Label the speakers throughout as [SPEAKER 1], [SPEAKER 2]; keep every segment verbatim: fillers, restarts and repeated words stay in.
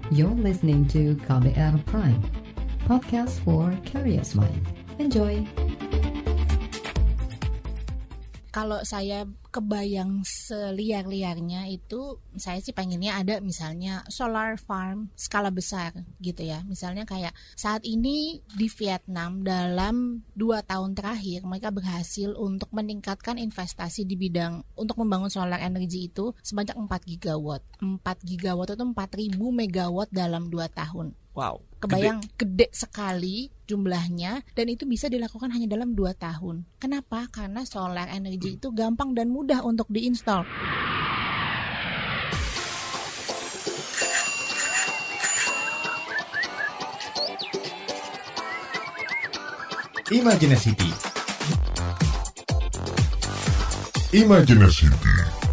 [SPEAKER 1] You're listening to K B R Prime, podcast for curious mind. Enjoy!
[SPEAKER 2] Kalau saya kebayang seliar-liarnya itu, saya sih pengennya ada misalnya solar farm skala besar gitu ya. Misalnya kayak saat ini di Vietnam dalam dua tahun terakhir mereka berhasil untuk meningkatkan investasi di bidang untuk membangun solar energy itu sebanyak empat gigawatt. empat gigawatt itu empat ribu megawatt dalam dua tahun.
[SPEAKER 3] Wow,
[SPEAKER 2] kebayang gede. gede sekali jumlahnya, dan itu bisa dilakukan hanya dalam dua tahun. Kenapa? Karena solar energy itu gampang dan mudah untuk diinstal.
[SPEAKER 4] Imajinasity. Imajinasity.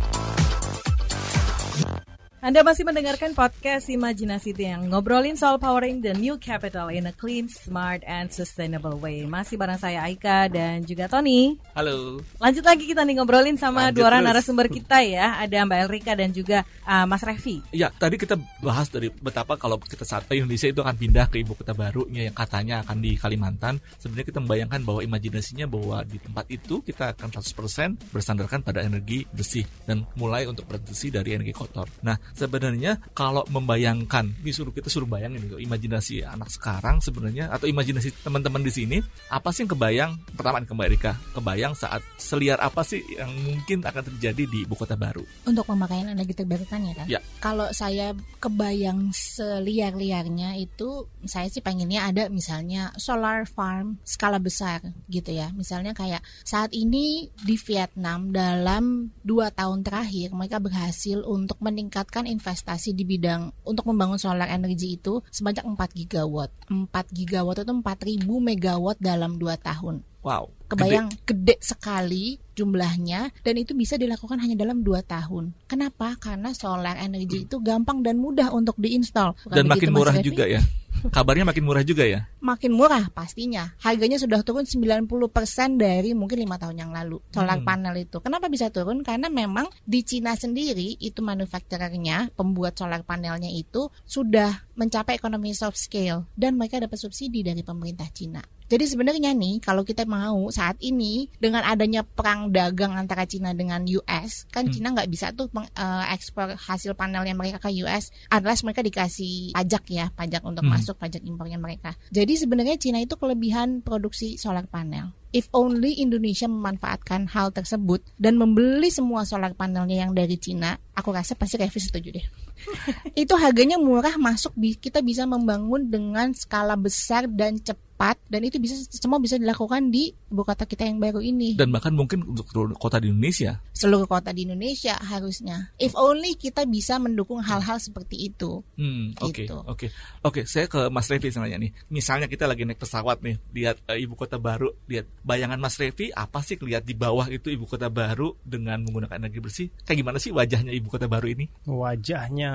[SPEAKER 5] Anda masih mendengarkan podcast Imajinasi yang ngobrolin soal powering the new capital in a clean, smart, and sustainable way. Masih bareng saya Aika dan juga Tony.
[SPEAKER 3] Halo.
[SPEAKER 5] Lanjut lagi kita nih ngobrolin sama
[SPEAKER 3] Lanjut
[SPEAKER 5] dua orang
[SPEAKER 3] terus.
[SPEAKER 5] narasumber kita ya. Ada Mbak Elrika dan juga uh, Mas Revi.
[SPEAKER 3] Ya, tadi kita bahas dari betapa kalau kita saat Indonesia itu akan pindah ke ibu kota barunya yang katanya akan di Kalimantan. Sebenarnya kita membayangkan bahwa imajinasinya bahwa di tempat itu kita akan seratus persen bersandarkan pada energi bersih dan mulai untuk berhenti dari energi kotor. Nah, sebenarnya kalau membayangkan, disuruh kita suruh bayangin gitu, imajinasi anak sekarang sebenarnya atau imajinasi teman-teman di sini, apa sih yang kebayang? Pertama ke Mbak Erika, kebayang saat seliar apa sih yang mungkin akan terjadi di ibu kota baru?
[SPEAKER 2] Untuk pemakaian energi terbarukan ya kan?
[SPEAKER 3] Ya.
[SPEAKER 2] Kalau saya kebayang seliar-liarnya itu, saya sih pengennya ada misalnya solar farm skala besar gitu ya. Misalnya kayak saat ini di Vietnam dalam dua tahun terakhir mereka berhasil untuk meningkatkan investasi di bidang untuk membangun solar energy itu sebanyak empat gigawatt. empat gigawatt itu empat ribu megawatt dalam dua tahun.
[SPEAKER 3] Wow,
[SPEAKER 2] kebayang gede. gede sekali jumlahnya, dan itu bisa dilakukan hanya dalam dua tahun. Kenapa? Karena solar energy itu gampang dan mudah untuk diinstal. Bukan
[SPEAKER 3] dan makin
[SPEAKER 2] begitu,
[SPEAKER 3] murah
[SPEAKER 2] Mas
[SPEAKER 3] juga ya. Kabarnya makin murah juga ya.
[SPEAKER 2] Makin murah pastinya. Harganya sudah turun sembilan puluh persen dari mungkin lima tahun yang lalu. Solar hmm. panel itu. Kenapa bisa turun? Karena memang di Cina sendiri itu manufakturernya, pembuat solar panelnya itu sudah mencapai ekonomi soft scale dan mereka dapat subsidi dari pemerintah Cina. Jadi sebenarnya nih, kalau kita mau saat ini dengan adanya perang dagang antara Cina dengan U S, kan hmm. Cina nggak bisa tuh mengekspor uh, hasil panelnya mereka ke U S unless mereka dikasih pajak ya, pajak untuk hmm. masuk, pajak impornya mereka. Jadi sebenarnya Cina itu kelebihan produksi solar panel. If only Indonesia memanfaatkan hal tersebut dan membeli semua solar panelnya yang dari Cina, aku rasa pasti Revi setuju deh. Itu harganya murah, masuk, kita bisa membangun dengan skala besar dan cepat, dan itu bisa semua bisa dilakukan di ibu kota kita yang baru ini.
[SPEAKER 3] Dan bahkan mungkin untuk seluruh kota di Indonesia.
[SPEAKER 2] Seluruh kota di Indonesia harusnya. If only kita bisa mendukung hal-hal seperti itu.
[SPEAKER 3] Hmm, oke,
[SPEAKER 2] gitu.
[SPEAKER 3] oke, oke. Saya ke Mas Revi sebenarnya nih. Misalnya kita lagi naik pesawat nih, lihat uh, ibu kota baru, lihat bayangan Mas Revi apa sih lihat di bawah itu ibu kota baru dengan menggunakan energi bersih? Kayak gimana sih wajahnya ibu kota baru ini?
[SPEAKER 6] Wajahnya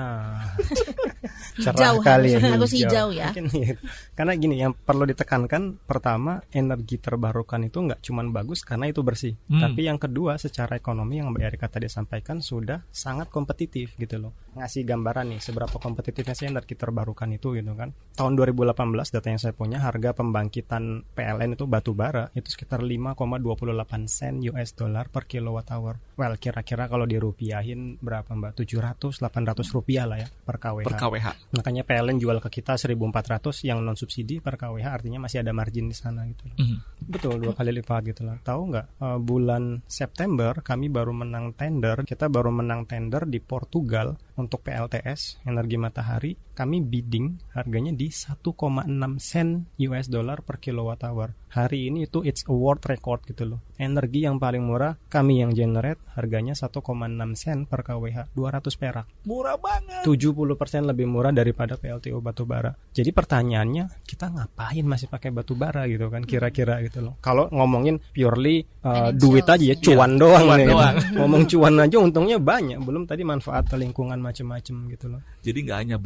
[SPEAKER 6] cerah
[SPEAKER 2] jauh,
[SPEAKER 6] kali
[SPEAKER 2] harus,
[SPEAKER 6] ya.
[SPEAKER 2] harus hijau ya.
[SPEAKER 6] Mungkin, ya. Karena gini, yang perlu ditekankan pertama, energi terbarukan itu nggak cuma bagus karena itu bersih, hmm. tapi yang kedua secara ekonomi yang Mbak Erika tadi sampaikan sudah sangat kompetitif gitu loh. Ngasih gambaran nih seberapa kompetitifnya sih energi terbarukan itu gitu kan. Tahun dua ribu delapan belas data yang saya punya, harga pembangkitan P L N itu batu bara itu sekitar lima koma dua delapan sen U S dollar per kilowatt hour. Well, kira-kira kalau dirupiahin berapa Mbak? tujuh ratus delapan ratus rupiah lah ya per K W H.
[SPEAKER 3] Per K W H.
[SPEAKER 6] Makanya P L N jual ke kita seribu empat ratus yang non subsidi per K W H, artinya masih ada margin di sana gitu. Mm-hmm. Betul, dua kali lipat gitu lah. Tahu nggak? Uh, bulan September kami baru menang tender, kita baru menang tender di Portugal untuk P L T S energi matahari. Kami bidding harganya di satu koma enam sen U S dollar per kilowatt hour. Hari ini itu it's a world record gitu loh. Energi yang paling murah kami yang generate harganya satu koma enam sen per K W H, dua ratus perak.
[SPEAKER 3] Murah banget.
[SPEAKER 6] tujuh puluh persen lebih murah daripada P L T U batubara. Jadi pertanyaannya, kita ngapain masih pakai batubara gitu kan kira-kira gitu loh. Kalau ngomongin purely uh, duit aja ya, cuan ya, doang
[SPEAKER 3] cuan
[SPEAKER 6] nih.
[SPEAKER 3] Doang.
[SPEAKER 6] Gitu. Ngomong cuan aja untungnya banyak, belum tadi manfaat lingkungan macam-macam gitu loh.
[SPEAKER 3] Jadi nggak hanya bersih,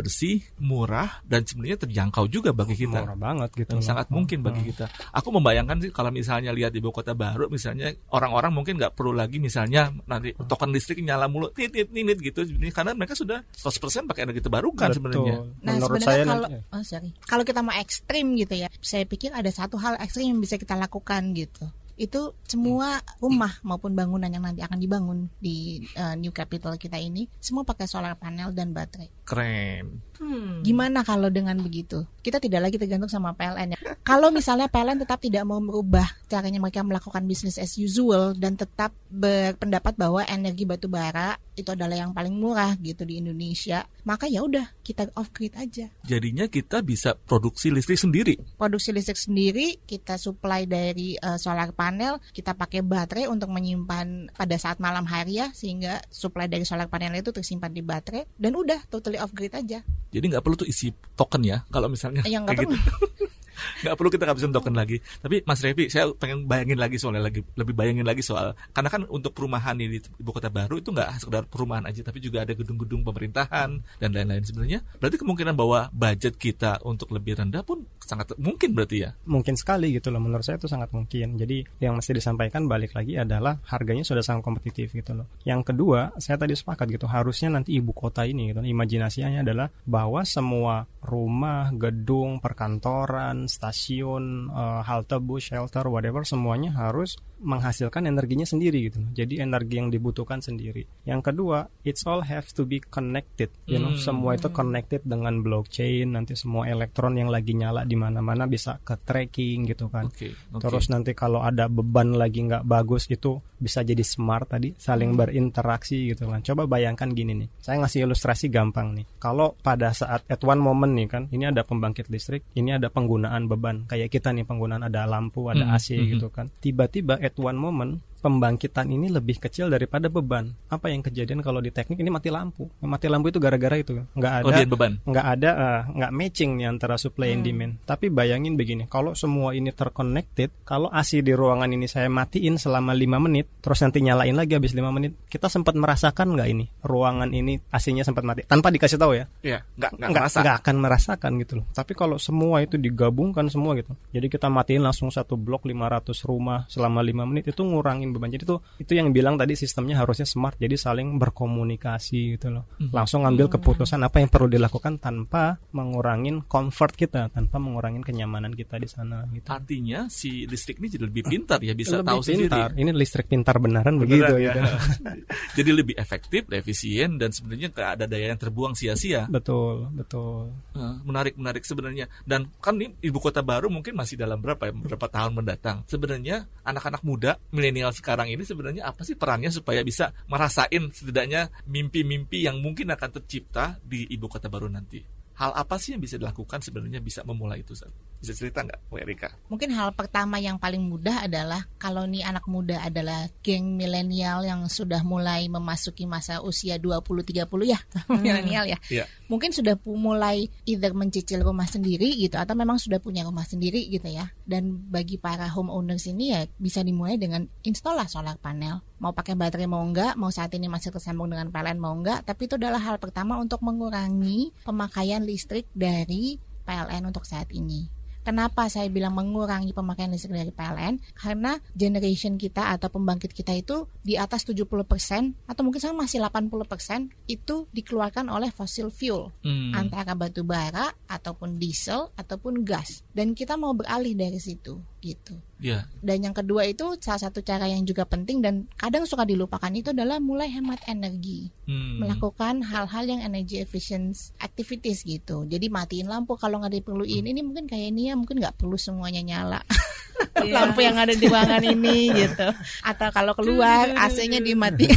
[SPEAKER 3] murah dan sebenarnya terjangkau juga bagi kita.
[SPEAKER 6] Murah banget gitu.
[SPEAKER 3] Sangat
[SPEAKER 6] loh.
[SPEAKER 3] mungkin bagi kita. Aku membayangkan sih kalau misalnya lihat ibu kota baru, misalnya orang-orang mungkin nggak perlu lagi misalnya nanti token listrik nyala mulu, tit nit gitu, karena mereka sudah seratus persen pakai energi terbarukan sebenarnya.
[SPEAKER 2] Nah,
[SPEAKER 6] menurut
[SPEAKER 2] sebenarnya
[SPEAKER 6] saya
[SPEAKER 2] kalau
[SPEAKER 6] nanti,
[SPEAKER 2] oh sorry, kalau kita mau ekstrim gitu ya, saya pikir ada satu hal ekstrim yang bisa kita lakukan gitu. Itu semua rumah maupun bangunan yang nanti akan dibangun di uh, New Capital kita ini semua pakai solar panel dan baterai.
[SPEAKER 3] Keren.
[SPEAKER 2] Hmm. Gimana kalau dengan begitu? Kita tidak lagi tergantung sama P L N ya. Kalau misalnya P L N tetap tidak mau merubah caranya mereka melakukan bisnis as usual dan tetap berpendapat bahwa energi batu bara itu adalah yang paling murah gitu di Indonesia, maka ya udah kita off grid aja.
[SPEAKER 3] Jadinya kita bisa produksi listrik sendiri.
[SPEAKER 2] Produksi listrik sendiri, kita supply dari uh, solar panel, kita pakai baterai untuk menyimpan pada saat malam hari ya, sehingga supply dari solar panel itu tersimpan di baterai dan udah totally off grid aja.
[SPEAKER 3] Jadi nggak perlu tuh isi token ya kalau misalnya
[SPEAKER 2] yang
[SPEAKER 3] kayak gitu. Nggak perlu kita ngabisin token lagi. Tapi Mas Revi, saya pengen bayangin lagi soalnya lagi lebih bayangin lagi soal karena kan untuk perumahan ini di ibu kota baru itu nggak sekedar perumahan aja, tapi juga ada gedung-gedung pemerintahan dan lain-lain. Sebenarnya berarti kemungkinan bahwa budget kita untuk lebih rendah pun sangat mungkin berarti ya.
[SPEAKER 6] Mungkin sekali gitu loh, menurut saya itu sangat mungkin. Jadi yang mesti disampaikan balik lagi adalah harganya sudah sangat kompetitif gitu loh. Yang kedua, saya tadi sepakat gitu, harusnya nanti ibu kota ini gitu, imajinasinya adalah bahwa semua rumah, gedung, perkantoran, stasiun, uh, halte bus, shelter, whatever, semuanya harus menghasilkan energinya sendiri gitu. Jadi energi yang dibutuhkan sendiri. Yang kedua, it's all have to be connected. You know, hmm. semua itu connected dengan blockchain. Nanti semua elektron yang lagi nyala di mana-mana bisa ke tracking gitu kan. Okay, okay. Terus nanti kalau ada beban lagi nggak bagus itu bisa jadi smart tadi, saling hmm. berinteraksi gitu kan. Coba bayangkan gini nih. Saya ngasih ilustrasi gampang nih. Kalau pada saat at one moment nih kan, ini ada pembangkit listrik, ini ada penggunaan beban. Kayak kita nih penggunaan ada lampu, ada hmm. A C hmm. gitu kan. Tiba-tiba at one moment pembangkitan ini lebih kecil daripada beban. Apa yang kejadian kalau di teknik ini mati lampu? Mati lampu itu gara-gara itu nggak ada
[SPEAKER 3] Kelebihan beban.
[SPEAKER 6] nggak ada uh, nggak matching nih antara supply hmm. and demand. Tapi bayangin begini, kalau semua ini terconnected, kalau A C di ruangan ini saya matiin selama lima menit, terus nanti nyalain lagi habis lima menit, kita sempat merasakan nggak ini ruangan ini A C-nya sempat mati tanpa dikasih tahu ya?
[SPEAKER 3] Iya, nggak nggak
[SPEAKER 6] nggak, nggak akan merasakan gitu loh. Tapi kalau semua itu digabungkan semua gitu, jadi kita matiin langsung satu blok lima ratus rumah selama lima menit, itu ngurangin beban. Jadi itu itu yang bilang tadi sistemnya harusnya smart, jadi saling berkomunikasi gitu loh. Mm-hmm. Langsung ngambil keputusan apa yang perlu dilakukan tanpa mengurangin comfort kita, tanpa mengurangin kenyamanan kita di sana gitu.
[SPEAKER 3] Artinya si listrik ini jadi lebih pintar ya, bisa
[SPEAKER 6] lebih
[SPEAKER 3] tahu
[SPEAKER 6] pintar.
[SPEAKER 3] sendiri.
[SPEAKER 6] Ini listrik pintar beneran, beneran begitu ya. Gitu.
[SPEAKER 3] Jadi lebih efektif, efisien, dan sebenarnya nggak ada daya yang terbuang sia-sia.
[SPEAKER 6] Betul, betul.
[SPEAKER 3] Menarik, menarik sebenarnya. Dan kan ini ibu kota baru mungkin masih dalam berapa ya, beberapa tahun mendatang. Sebenarnya anak-anak muda milenial sekarang ini sebenarnya apa sih perannya supaya bisa merasain setidaknya mimpi-mimpi yang mungkin akan tercipta di ibu kota baru nanti? Hal apa sih yang bisa dilakukan sebenarnya bisa memulai itu? Bisa cerita nggak, Bu Erika?
[SPEAKER 2] Mungkin hal pertama yang paling mudah adalah kalau nih anak muda adalah geng milenial yang sudah mulai memasuki masa usia dua puluh tiga puluh ya, hmm. milenial ya. Yeah. Mungkin sudah mulai either mencicil rumah sendiri gitu atau memang sudah punya rumah sendiri gitu ya. Dan bagi para homeowners ini ya bisa dimulai dengan install lah solar panel. Mau pakai baterai mau enggak, mau saat ini masih tersambung dengan P L N mau enggak, tapi itu adalah hal pertama untuk mengurangi pemakaian listrik dari P L N untuk saat ini. Kenapa saya bilang mengurangi pemakaian listrik dari P L N? Karena generation kita atau pembangkit kita itu di atas tujuh puluh persen atau mungkin sama masih delapan puluh persen itu dikeluarkan oleh fossil fuel. Hmm. Antara batu bara ataupun diesel ataupun gas. Dan kita mau beralih dari situ gitu.
[SPEAKER 3] Yeah.
[SPEAKER 2] Dan yang kedua itu salah satu cara yang juga penting dan kadang suka dilupakan itu adalah mulai hemat energi. Hmm. Melakukan hal-hal yang energy efficient activities gitu. Jadi matiin lampu kalau nggak diperluin. Hmm. Ini mungkin kayak ini ya mungkin nggak perlu semuanya nyala. Yeah. Lampu yang ada di ruangan ini gitu. Atau kalau keluar A C-nya dimatiin.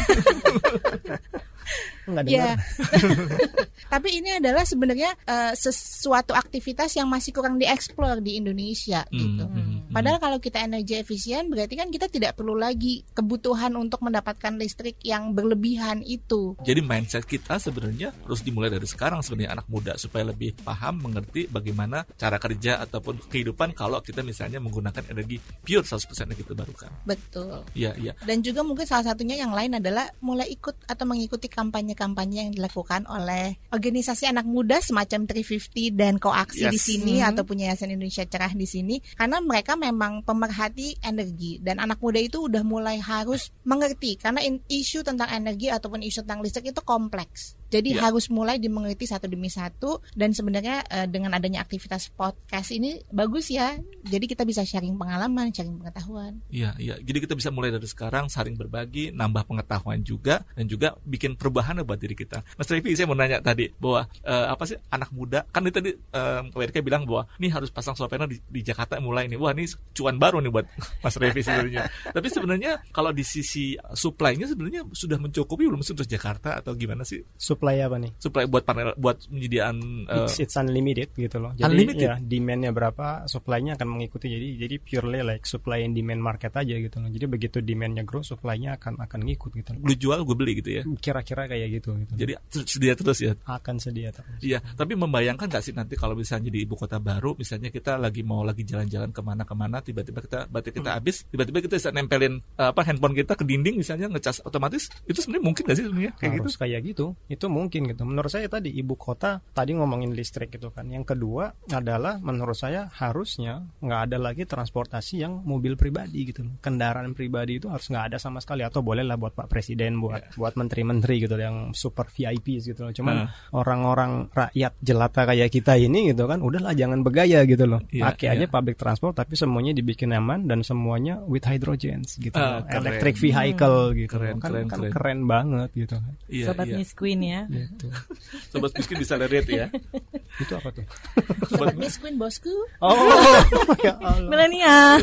[SPEAKER 2] Ya. Tapi ini adalah sebenarnya uh, sesuatu aktivitas yang masih kurang dieksplor di Indonesia gitu. Hmm. Padahal hmm. kalau kita energi efisien berarti kan kita tidak perlu lagi kebutuhan untuk mendapatkan listrik yang berlebihan itu.
[SPEAKER 3] Jadi mindset kita sebenarnya harus dimulai dari sekarang sebenarnya anak muda supaya lebih paham, mengerti bagaimana cara kerja ataupun kehidupan kalau kita misalnya menggunakan energi pure seratus persen energi terbarukan.
[SPEAKER 2] Betul.
[SPEAKER 3] Iya, iya.
[SPEAKER 2] Dan juga mungkin salah satunya yang lain adalah mulai ikut atau mengikuti kampanye-kampanye yang dilakukan oleh organisasi anak muda semacam tiga lima nol dan Koaksi yes. di sini hmm. atau Yayasan Indonesia Cerah di sini, karena mereka memang pemerhati energi dan anak muda itu udah mulai harus mengerti karena isu tentang energi ataupun isu tentang listrik itu kompleks. Jadi ya. harus mulai dimengerti satu demi satu, dan sebenarnya uh, dengan adanya aktivitas podcast ini bagus ya. Jadi kita bisa sharing pengalaman, sharing pengetahuan.
[SPEAKER 3] Iya, iya. Jadi kita bisa mulai dari sekarang saling berbagi, nambah pengetahuan juga, dan juga bikin perubahan buat diri kita. Mas Revi, saya mau nanya tadi bahwa uh, apa sih anak muda? Kan tadi uh, W R K bilang bahwa nih harus pasang solar panel di, di Jakarta mulai nih. Wah, ini cuan baru nih buat Mas Revi sebenarnya. Tapi sebenarnya kalau di sisi supply-nya sebenarnya sudah mencukupi belum sih untuk Jakarta atau gimana sih?
[SPEAKER 6] Supply apa nih?
[SPEAKER 3] Supply buat panel, buat penyediaan uh,
[SPEAKER 6] it's, it's unlimited gitu loh. Jadi unlimited? Ya demand-nya berapa, supply-nya akan mengikuti. Jadi jadi purely like supply and demand market aja gitu loh. Jadi begitu demand-nya grow, supply-nya akan akan ngikut gitu loh.
[SPEAKER 3] Lu jual, gue beli gitu ya.
[SPEAKER 6] Kira-kira kayak gitu gitu.
[SPEAKER 3] Jadi sedia terus ya.
[SPEAKER 6] Akan sedia terus.
[SPEAKER 3] Iya, tapi membayangkan enggak sih nanti kalau misalnya di ibu kota baru, misalnya kita lagi mau lagi jalan-jalan kemana-kemana, tiba-tiba kita baterai kita hmm. habis, tiba-tiba kita bisa nempelin uh, apa handphone kita ke dinding misalnya ngecas otomatis. Itu sebenarnya mungkin enggak sih sebenarnya kayak
[SPEAKER 6] Harus
[SPEAKER 3] gitu?
[SPEAKER 6] Kayak gitu. Itu mungkin gitu. Menurut saya tadi ibu kota tadi ngomongin listrik gitu kan. Yang kedua adalah menurut saya harusnya nggak ada lagi transportasi yang mobil pribadi gitu. Kendaraan pribadi itu harus nggak ada sama sekali, atau bolehlah buat Pak Presiden, buat yeah. buat menteri-menteri gitu yang super V I P gitu loh. Cuman uh. orang-orang rakyat jelata kayak kita ini gitu kan, udahlah jangan bergaya gitu loh. Yeah, Pakai yeah. aja public transport tapi semuanya dibikin aman dan semuanya with hydrogens gitu. Uh, Electric vehicle hmm. gitu.
[SPEAKER 3] Keren,
[SPEAKER 6] kan
[SPEAKER 3] keren,
[SPEAKER 6] kan
[SPEAKER 3] keren.
[SPEAKER 6] keren banget gitu kan.
[SPEAKER 3] Yeah,
[SPEAKER 5] Sobat yeah. Miss Queen ya.
[SPEAKER 6] Gitu.
[SPEAKER 3] Sobat Miss Queen bisa lihat ya.
[SPEAKER 6] Itu apa tuh?
[SPEAKER 2] Sobat Miss Queen bosku.
[SPEAKER 6] Oh, ya Allah.
[SPEAKER 5] Milenial.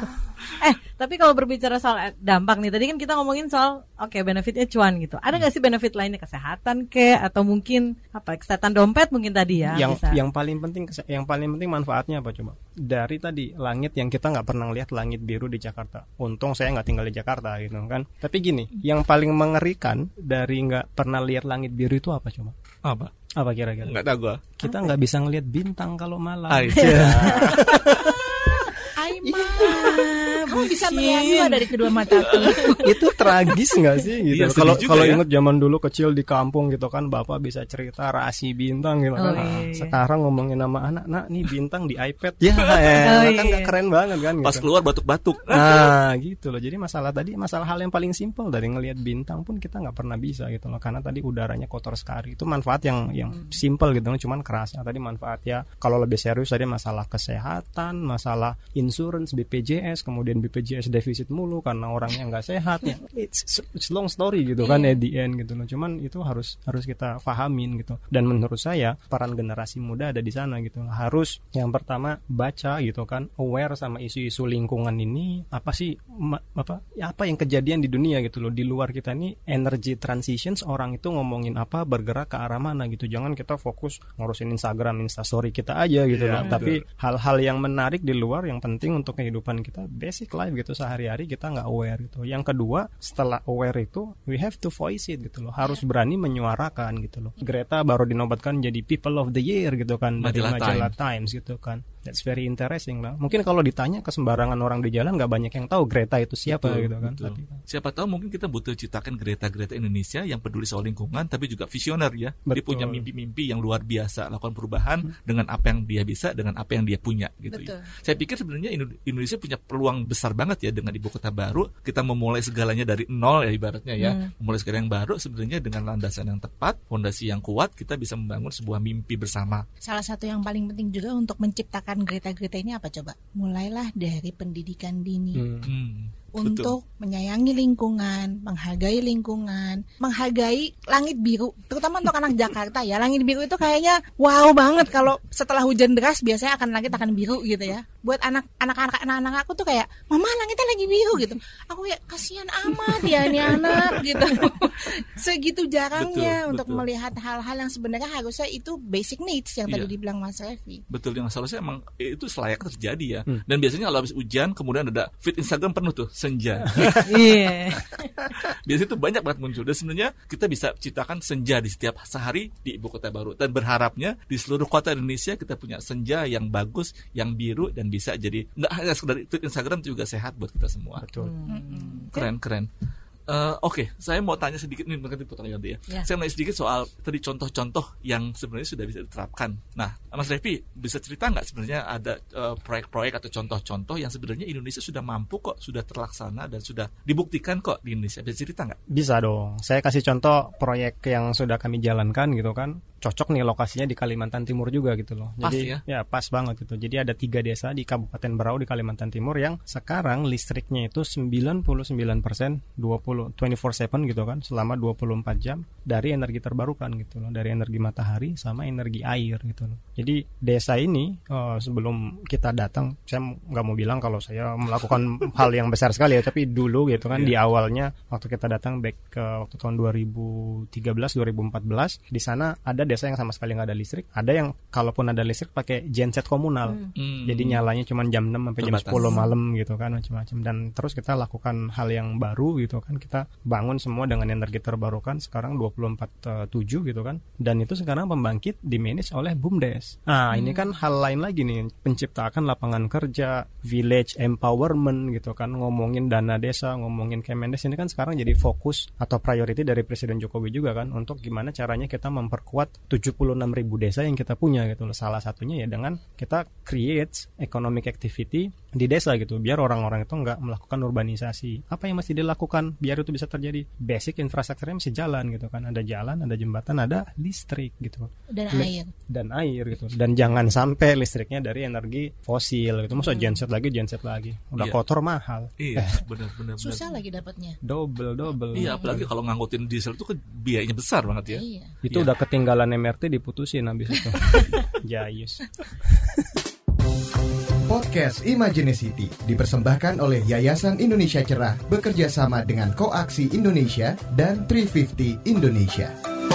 [SPEAKER 5] Eh, tapi kalau berbicara soal dampak nih, tadi kan kita ngomongin soal oke okay, benefitnya cuan gitu. Ada nggak sih benefit lainnya, kesehatan ke atau mungkin apa kesehatan dompet mungkin tadi ya?
[SPEAKER 6] Yang
[SPEAKER 5] bisa.
[SPEAKER 6] yang paling penting yang paling penting manfaatnya apa coba? Dari tadi langit yang kita nggak pernah lihat, langit biru di Jakarta. Untung saya nggak tinggal di Jakarta gitu kan. Tapi gini, yang paling mengerikan dari nggak pernah lihat langit biru itu apa coba?
[SPEAKER 3] Apa?
[SPEAKER 6] Apa kira-kira?
[SPEAKER 3] Nggak tahu gua.
[SPEAKER 6] Kita nggak bisa ngelihat bintang kalau malam.
[SPEAKER 2] Kamu bisa melihat dua dari kedua mataku.
[SPEAKER 6] Itu tragis nggak sih gitu? Kalau
[SPEAKER 3] iya,
[SPEAKER 6] kalau
[SPEAKER 3] ya?
[SPEAKER 6] ingat zaman dulu kecil di kampung gitu kan, bapak bisa cerita rasi bintang gitu kan.
[SPEAKER 5] Oh, iya.
[SPEAKER 6] Sekarang ngomongin nama anak, nak nih bintang di iPad ya, ya oh, kan iya. keren banget kan.
[SPEAKER 3] Pas
[SPEAKER 6] gitu.
[SPEAKER 3] keluar batuk-batuk.
[SPEAKER 6] Nah gitu loh. Jadi masalah tadi, masalah hal yang paling simpel dari ngelihat bintang pun kita nggak pernah bisa gitu loh, karena tadi udaranya kotor sekali. Itu manfaat yang yang simpel gitu loh, cuman kerasnya tadi manfaatnya. Kalau lebih serius tadi masalah kesehatan, masalah insurance, B P J S, kemudian B P J S defisit mulu karena orangnya nggak sehat ya. It's, it's long story gitu kan at the end gitu loh. Cuman itu harus harus kita pahamin gitu. Dan menurut saya peran generasi muda ada di sana gitu. Harus yang pertama baca gitu kan, aware sama isu-isu lingkungan ini, apa sih ma, apa ya, apa yang kejadian di dunia gitu loh. Di luar kita ini energy transitions, orang itu ngomongin apa, bergerak ke arah mana gitu. Jangan kita fokus ngurusin Instagram, Instastory kita aja gitu yeah, loh. Tapi hal-hal yang menarik di luar yang penting untuk kehidupan kita, basic life gitu, sehari-hari kita nggak aware gitu. Yang kedua, setelah aware itu we have to voice it gitu loh, harus berani menyuarakan gitu loh. Greta baru dinobatkan jadi People of the Year gitu kan dari majalah Times gitu kan. That's very interesting lah. Mungkin kalau ditanya ke sembarangan orang di jalan nggak banyak yang tahu Greta itu siapa betul, gitu kan. Tapi,
[SPEAKER 3] siapa tahu mungkin kita butuh ciptakan Greta-Greta Indonesia yang peduli soal lingkungan tapi juga visioner ya. Betul. Dia punya mimpi-mimpi yang luar biasa, lakukan perubahan hmm. dengan apa yang dia bisa, dengan apa yang dia punya gitu ya. Saya pikir sebenarnya Indonesia punya peluang besar banget ya dengan ibu kota baru. Kita memulai segalanya dari nol ya ibaratnya ya. Hmm. Memulai segala yang baru sebenarnya dengan landasan yang tepat, fondasi yang kuat, kita bisa membangun sebuah mimpi bersama.
[SPEAKER 2] Salah satu yang paling penting juga untuk menciptakan Greta-Greta ini apa coba? Mulailah dari pendidikan dini. Hmm. Hmm. Untuk betul. Menyayangi lingkungan, menghargai lingkungan, menghargai langit biru, terutama untuk anak Jakarta ya. Langit biru itu kayaknya wow banget kalau setelah hujan deras biasanya akan langit akan biru gitu ya. buat anak anak-anak anak-anak aku tuh kayak, mama langitnya lagi biru gitu. Aku kayak kasihan amat ya ini anak gitu. Segitu jarangnya betul, untuk betul. melihat hal-hal yang sebenarnya harusnya itu basic needs yang tadi iya. dibilang Mas Revi.
[SPEAKER 3] Betul, yang seharusnya emang itu selayaknya terjadi ya. Hmm. Dan biasanya kalau habis hujan kemudian ada feed Instagram penuh tuh senja. Iya. Biasanya itu banyak banget muncul. Dan sebenarnya kita bisa ciptakan senja di setiap sehari di ibu kota baru. Dan berharapnya di seluruh kota Indonesia kita punya senja yang bagus, yang biru dan bisa jadi nggak hanya sekedar feed Instagram juga sehat buat kita semua. Betul. Hmm. Keren keren. Uh, Oke, okay. saya mau tanya sedikit nih, nanti potong ganti ya. Yeah. Saya mau tanya sedikit soal tadi contoh-contoh yang sebenarnya sudah bisa diterapkan. Nah, Mas Revi bisa cerita nggak sebenarnya ada uh, proyek-proyek atau contoh-contoh yang sebenarnya Indonesia sudah mampu kok, sudah terlaksana dan sudah dibuktikan kok di Indonesia? Bisa cerita nggak? Bisa
[SPEAKER 6] dong. Saya kasih contoh proyek yang sudah kami jalankan gitu kan. Cocok nih lokasinya di Kalimantan Timur juga gitu loh. Pas Jadi ya? ya pas banget gitu. Jadi ada tiga desa di Kabupaten Berau di Kalimantan Timur yang sekarang listriknya itu sembilan puluh sembilan persen dua puluh dua puluh empat tujuh gitu kan, selama dua puluh empat jam dari energi terbarukan gitu loh, dari energi matahari sama energi air gitu loh. Jadi desa ini uh, sebelum kita datang, saya nggak mau bilang kalau saya melakukan hal yang besar sekali ya, tapi dulu gitu kan yeah. di awalnya waktu kita datang back ke waktu tahun dua ribu tiga belas dua ribu empat belas, di sana ada desa yang sama sekali nggak ada listrik, ada yang kalaupun ada listrik pakai genset komunal. Hmm. Jadi nyalanya cuma jam enam sampai jam sepuluh malam gitu kan, macam-macam. Dan terus kita lakukan hal yang baru gitu kan, kita bangun semua dengan energi terbarukan sekarang dua puluh empat tujuh gitu kan. Dan itu sekarang pembangkit dimanage oleh BUMDes. Nah, hmm. ini kan hal lain lagi nih, penciptaan lapangan kerja, village empowerment gitu kan, ngomongin dana desa, ngomongin Kemendes, ini kan sekarang jadi fokus atau priority dari Presiden Jokowi juga kan, untuk gimana caranya kita memperkuat tujuh puluh enam ribu desa yang kita punya gitu loh. Salah satunya ya dengan kita create economic activity di desa gitu, biar orang-orang itu nggak melakukan urbanisasi. Apa yang mesti dilakukan biar itu bisa terjadi? Basic infrastrukturnya mesti jalan gitu kan, ada jalan, ada jembatan, ada listrik gitu.
[SPEAKER 2] Dan Le- air.
[SPEAKER 6] Dan air gitu. Dan jangan sampai listriknya dari energi fosil gitu. Masa hmm. genset lagi, genset lagi. Udah iya. kotor mahal.
[SPEAKER 3] Iya, benar-benar.
[SPEAKER 2] Susah lagi dapatnya.
[SPEAKER 6] Double, double.
[SPEAKER 3] Iya, apalagi kalau ngangkutin diesel itu kan biayanya besar banget ya.
[SPEAKER 2] Iya.
[SPEAKER 6] Itu iya. udah ketinggalan M R T diputusin habis itu. Jayus.
[SPEAKER 4] Podcast Imagineicity dipersembahkan oleh Yayasan Indonesia Cerah bekerja sama dengan Koaksi Indonesia dan tiga ratus lima puluh Indonesia.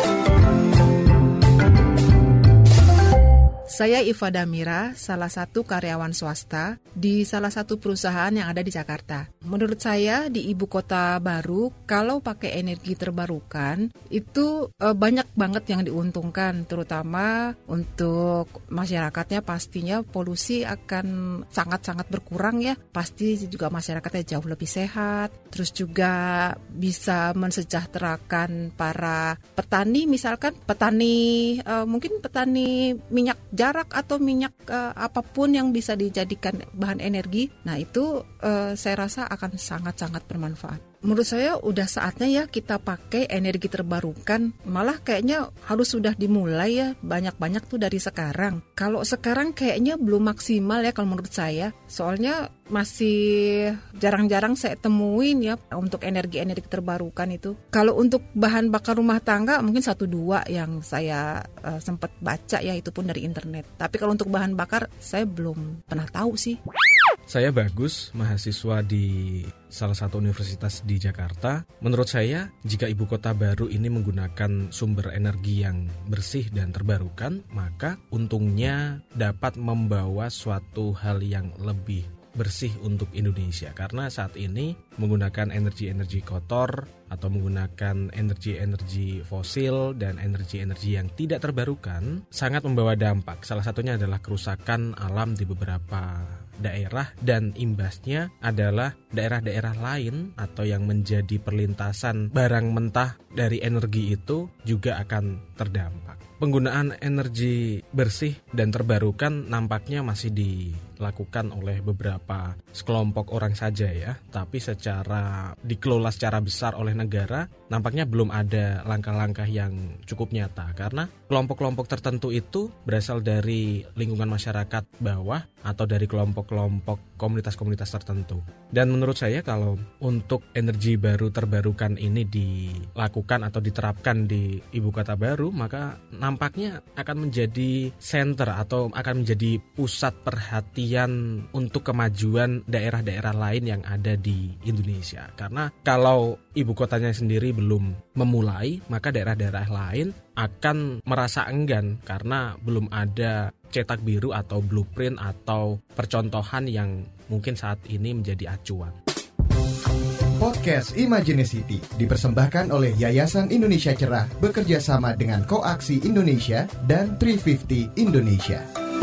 [SPEAKER 7] Saya Iva Damira, salah satu karyawan swasta di salah satu perusahaan yang ada di Jakarta. Menurut saya di ibu kota baru, kalau pakai energi terbarukan, itu e, banyak banget yang diuntungkan, terutama untuk masyarakatnya. Pastinya polusi akan sangat-sangat berkurang ya. Pasti juga masyarakatnya jauh lebih sehat. Terus juga bisa mensejahterakan para petani, misalkan petani, e, mungkin petani minyak jarak atau minyak uh, apapun yang bisa dijadikan bahan energi. Nah itu uh, saya rasa akan sangat-sangat bermanfaat. Menurut saya udah saatnya ya kita pakai energi terbarukan. Malah kayaknya harus sudah dimulai ya, banyak-banyak tuh dari sekarang. Kalau sekarang kayaknya belum maksimal ya kalau menurut saya. Soalnya masih jarang-jarang saya temuin ya untuk energi-energi terbarukan itu. Kalau untuk bahan bakar rumah tangga mungkin satu dua yang saya uh, sempat baca ya, itu pun dari internet. Tapi kalau untuk bahan bakar saya belum pernah tahu sih.
[SPEAKER 8] Saya Bagus, mahasiswa di salah satu universitas di Jakarta. Menurut saya, jika ibu kota baru ini menggunakan sumber energi yang bersih dan terbarukan, maka untungnya dapat membawa suatu hal yang lebih bersih untuk Indonesia. Karena saat ini menggunakan energi-energi kotor atau menggunakan energi-energi fosil dan energi-energi yang tidak terbarukan sangat membawa dampak. Salah satunya adalah kerusakan alam di beberapa daerah, dan imbasnya adalah daerah-daerah lain atau yang menjadi perlintasan barang mentah dari energi itu juga akan terdampak. Penggunaan energi bersih dan terbarukan nampaknya masih dilakukan oleh beberapa sekelompok orang saja ya, tapi secara dikelola secara besar oleh negara nampaknya belum ada langkah-langkah yang cukup nyata, karena kelompok-kelompok tertentu itu berasal dari lingkungan masyarakat bawah atau dari kelompok-kelompok komunitas-komunitas tertentu. Dan menurut saya kalau untuk energi baru terbarukan ini dilakukan atau diterapkan di ibu kota baru, maka nampaknya akan menjadi center atau akan menjadi pusat perhatian untuk kemajuan daerah-daerah lain yang ada di Indonesia. Karena kalau ibu kotanya sendiri belum memulai, maka daerah-daerah lain akan merasa enggan karena belum ada cetak biru atau blueprint atau percontohan yang mungkin saat ini menjadi acuan.
[SPEAKER 4] Podcast Imajinicity dipersembahkan oleh Yayasan Indonesia Cerah bekerja sama dengan Koaksi Indonesia dan tiga lima nol Indonesia.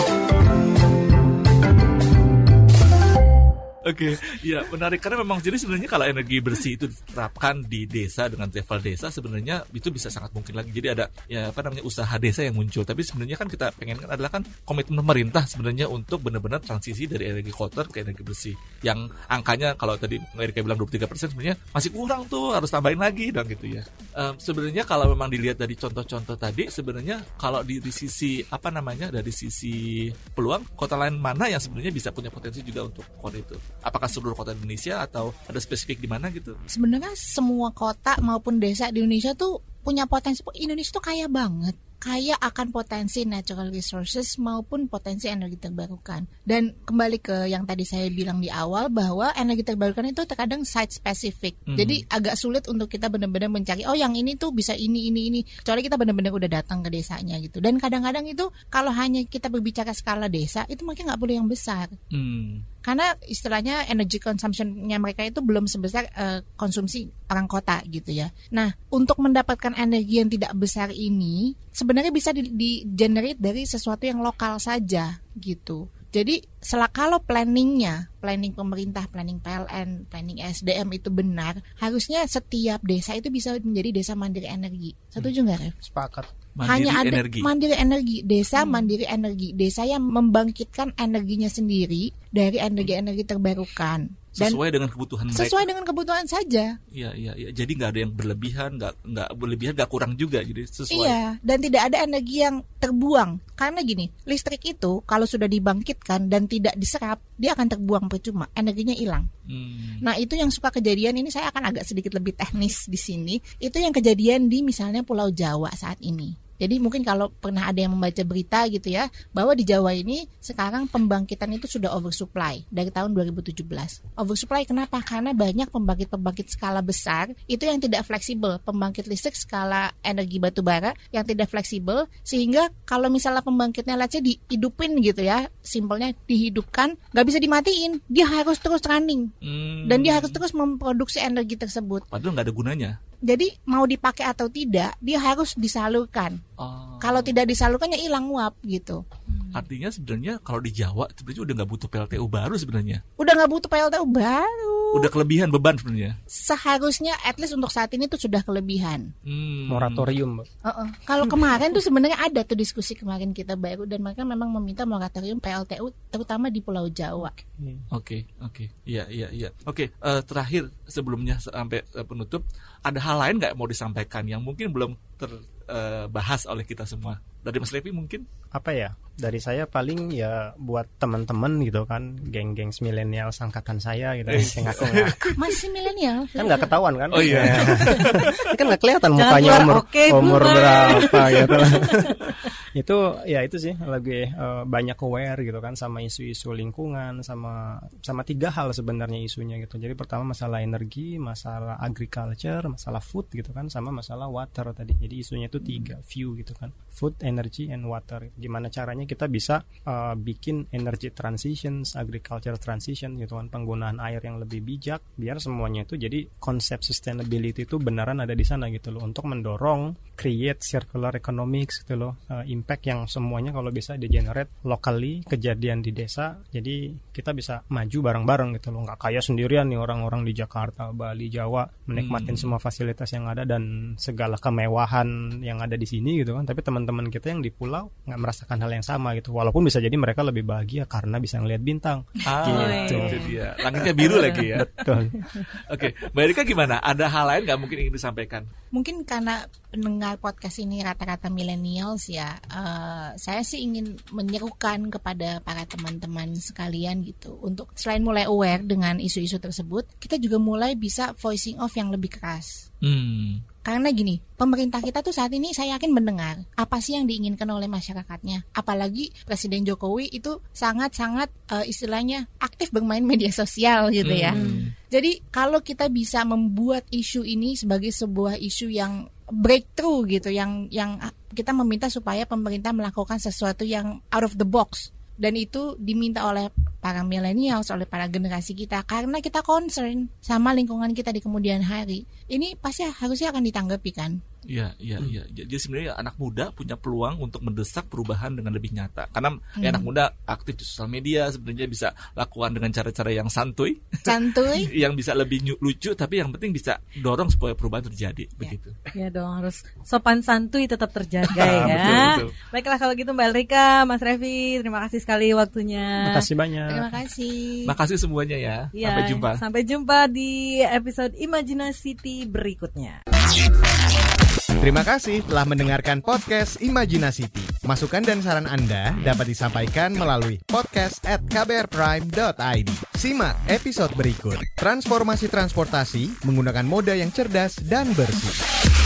[SPEAKER 3] Oke, okay. Ya menarik karena memang jadi sebenarnya kalau energi bersih itu diterapkan di desa dengan level desa sebenarnya itu bisa sangat mungkin lagi. Jadi ada ya apa namanya usaha desa yang muncul. Tapi sebenarnya kan kita pengen kan adalah kan komitmen pemerintah sebenarnya untuk benar-benar transisi dari energi kotor ke energi bersih. Yang angkanya kalau tadi Erika bilang dua puluh tiga persen sebenarnya masih kurang tuh, harus tambahin lagi dong gitu ya. Um, sebenarnya kalau memang dilihat dari contoh-contoh tadi sebenarnya kalau di, di sisi apa namanya dari sisi peluang kota lain mana yang sebenarnya bisa punya potensi juga untuk kota itu. Apakah seluruh kota Indonesia atau ada spesifik di mana gitu?
[SPEAKER 2] Sebenarnya semua kota maupun desa di Indonesia tuh punya potensi. Indonesia tuh kaya banget. Kaya akan potensi natural resources maupun potensi energi terbarukan. Dan kembali ke yang tadi saya bilang di awal bahwa energi terbarukan itu terkadang site specific. Mm-hmm. Jadi agak sulit untuk kita benar-benar mencari oh yang ini tuh bisa ini ini ini. Kecuali kita benar-benar udah datang ke desanya gitu. Dan kadang-kadang itu kalau hanya kita berbicara skala desa itu mungkin nggak boleh yang besar. Mm. Karena istilahnya energy consumption-nya mereka itu belum sebesar uh, konsumsi orang kota gitu ya. Nah, untuk mendapatkan energi yang tidak besar ini sebenarnya bisa di, di generate dari sesuatu yang lokal saja gitu. Jadi selak kalau planningnya, planning pemerintah, planning P L N, planning S D M itu benar, harusnya setiap desa itu bisa menjadi desa mandiri energi. Setuju nggak, Ref?
[SPEAKER 6] Sepakat.
[SPEAKER 3] Mandiri
[SPEAKER 2] Hanya ada
[SPEAKER 3] energi.
[SPEAKER 2] mandiri energi, desa hmm. mandiri energi, desa yang membangkitkan energinya sendiri dari energi-energi terbarukan. Dan
[SPEAKER 3] sesuai dengan kebutuhan mereka.
[SPEAKER 2] Sesuai dengan kebutuhan saja.
[SPEAKER 3] Iya, iya, iya. Jadi nggak ada yang berlebihan, nggak nggak berlebihan, nggak kurang juga. Jadi sesuai.
[SPEAKER 2] Iya, dan tidak ada energi yang terbuang. Karena gini, listrik itu kalau sudah dibangkitkan dan tidak diserap, dia akan terbuang percuma, energinya hilang. Hmm. Nah, itu yang suka kejadian ini saya akan agak sedikit lebih teknis di sini. Itu yang kejadian di misalnya Pulau Jawa saat ini. Jadi mungkin kalau pernah ada yang membaca berita gitu ya, bahwa di Jawa ini sekarang pembangkitan itu sudah oversupply dari tahun dua ribu tujuh belas. Oversupply kenapa? Karena banyak pembangkit-pembangkit skala besar itu yang tidak fleksibel, pembangkit listrik skala energi batu bara yang tidak fleksibel, sehingga kalau misalnya pembangkitnya let's say dihidupin gitu ya, simpelnya dihidupkan, nggak bisa dimatiin, dia harus terus running hmm. dan dia harus terus memproduksi energi tersebut.
[SPEAKER 3] Padahal nggak ada gunanya.
[SPEAKER 2] Jadi mau dipakai atau tidak, dia harus disalurkan. Oh. Kalau tidak disalurkannya hilang uap gitu.
[SPEAKER 3] Artinya sebenarnya kalau di Jawa sebenarnya udah nggak butuh P L T U baru sebenarnya.
[SPEAKER 2] Udah nggak butuh P L T U baru.
[SPEAKER 3] Udah kelebihan beban sebenarnya.
[SPEAKER 2] Seharusnya at least untuk saat ini tuh sudah kelebihan.
[SPEAKER 6] Hmm. Moratorium.
[SPEAKER 2] Uh-uh. Kalau kemarin tuh sebenarnya ada tuh diskusi kemarin kita baru dan mereka memang meminta moratorium P L T U terutama di Pulau Jawa.
[SPEAKER 3] Oke, oke, oke. Iya, iya, iya. Oke, uh, terakhir sebelumnya sampai uh, penutup, ada hal lain nggak mau disampaikan yang mungkin belum terbahas uh, oleh kita semua? Dari Mas Levi mungkin?
[SPEAKER 6] Apa ya? Dari saya paling ya buat teman-teman gitu kan, geng-geng milenial angkatan saya gitu yang ngaku-ngaku.
[SPEAKER 2] Masih milenial?
[SPEAKER 6] Kan nggak ketahuan kan?
[SPEAKER 3] Oh iya.
[SPEAKER 6] Kan nggak kelihatan mukanya umur
[SPEAKER 5] okay,
[SPEAKER 6] umur berapa gitu. Itu ya itu sih lagi uh, banyak aware gitu kan sama isu-isu lingkungan, sama sama tiga hal sebenarnya isunya gitu. Jadi pertama masalah energi, masalah agriculture, masalah food gitu kan, sama masalah water tadi. Jadi isunya itu tiga view gitu kan, food, energy, and water. Gimana caranya kita bisa uh, bikin energy transitions, agriculture transition gitu kan, penggunaan air yang lebih bijak biar semuanya itu jadi konsep sustainability itu beneran ada di sana gitu loh, untuk mendorong create circular economics gitu loh, uh, impact yang semuanya kalau bisa di-generate locally, kejadian di desa, jadi kita bisa maju bareng-bareng gitu loh, nggak kayak sendirian nih orang-orang di Jakarta, Bali, Jawa menikmatin hmm. semua fasilitas yang ada dan segala kemewahan yang ada di sini gitu kan, tapi teman-teman kita yang di pulau nggak merasakan hal yang sama gitu, walaupun bisa jadi mereka lebih bahagia karena bisa ngeliat bintang.
[SPEAKER 3] Ah,
[SPEAKER 6] gitu.
[SPEAKER 3] Itu dia. Langitnya biru lagi ya.
[SPEAKER 6] Betul.
[SPEAKER 3] Oke, Mbak Erika gimana? Ada hal lain nggak mungkin ingin disampaikan?
[SPEAKER 2] Mungkin karena pendengar pendengar podcast ini rata-rata millennials ya, uh, saya sih ingin menyerukan kepada para teman-teman sekalian gitu, untuk selain mulai aware dengan isu-isu tersebut, kita juga mulai bisa voicing off yang lebih keras. Hmm. Karena gini, pemerintah kita tuh saat ini saya yakin mendengar apa sih yang diinginkan oleh masyarakatnya. Apalagi Presiden Jokowi itu sangat-sangat uh, istilahnya aktif bermain media sosial gitu ya. Hmm. Jadi kalau kita bisa membuat isu ini sebagai sebuah isu yang breakthrough gitu, yang yang kita meminta supaya pemerintah melakukan sesuatu yang out of the box. Dan itu diminta oleh para millennials, oleh para generasi kita, karena kita concern sama lingkungan kita di kemudian hari. Ini pasti harusnya akan ditanggapi kan?
[SPEAKER 3] Iya, iya, iya. Jadi sebenarnya anak muda punya peluang untuk mendesak perubahan dengan lebih nyata. Karena hmm. ya, anak muda aktif di sosial media, sebenarnya bisa lakukan dengan cara-cara yang santuy. Santuy. Yang bisa lebih lucu, tapi yang penting bisa dorong supaya perubahan terjadi. Ya. Begitu.
[SPEAKER 5] Ya dong, harus sopan santuy tetap terjaga ya. Betul, betul. Baiklah kalau gitu Mbak Rika, Mas Revi, terima kasih sekali waktunya.
[SPEAKER 6] Terima kasih banyak.
[SPEAKER 2] Terima kasih.
[SPEAKER 3] Terima kasih semuanya ya. ya. Sampai jumpa.
[SPEAKER 5] Sampai jumpa di episode Imajinasity berikutnya.
[SPEAKER 4] Terima kasih telah mendengarkan podcast Imajinasity. Masukan dan saran Anda dapat disampaikan melalui podcast at k b r prime dot i d. Simak episode berikut. Transformasi transportasi menggunakan moda yang cerdas dan bersih.